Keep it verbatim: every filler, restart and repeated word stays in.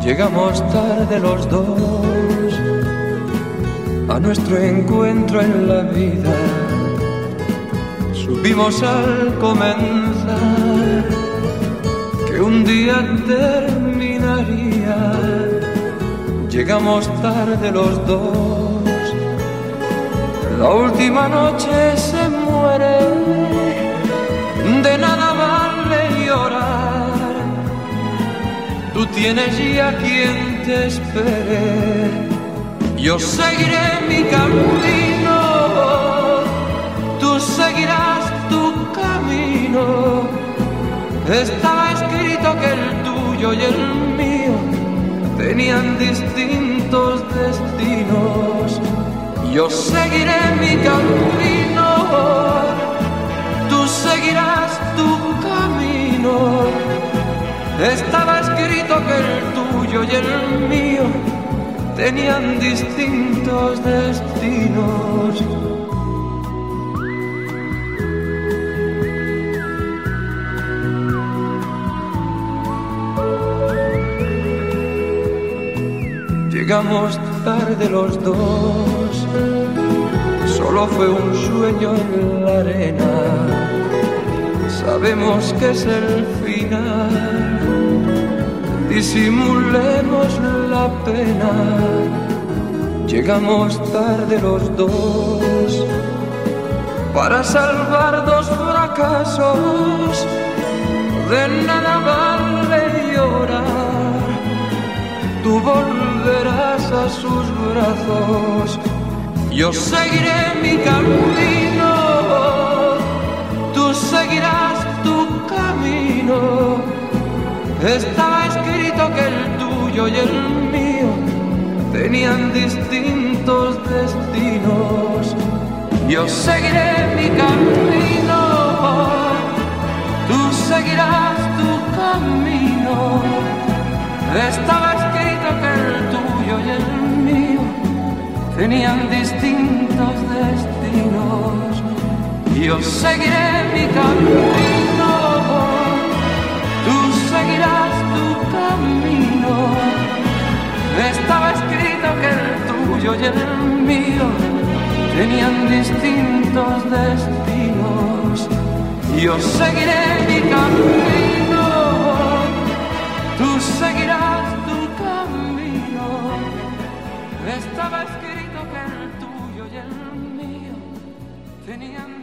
Llegamos tarde los dos a nuestro encuentro en la vida. Supimos al comenzar que un día terminaría. Llegamos tarde los dos. La última noche se muere, de nada vale llorar. Tú tienes ya quien te espere, yo seguiré mi camino, tú seguirás tu camino. Estaba escrito que el tuyo y el mío tenían distintos destinos. Yo seguiré mi camino, tú seguirás tu camino. Estaba escrito que el tuyo y el mío tenían distintos destinos. Llegamos tarde los dos, solo fue un sueño en la arena. Sabemos que es el final, disimulemos la pena. Llegamos tarde los dos para salvar dos fracasos. De nada vale llorar, tú volverás a sus brazos. Yo seguiré mi camino, tú seguirás tu camino. Estaba escrito que el tuyo y el mío tenían distintos destinos. Yo seguiré mi camino, tú seguirás tu camino. Estaba escrito que el tuyo y el mío tenían distintos destinos. Yo seguiré mi camino, tú seguirás tu camino. Estaba escrito que el tuyo y el mío tenían distintos destinos. Yo seguiré mi camino, tú seguirás tu camino. Estaba escrito que el tuyo y el mío tenían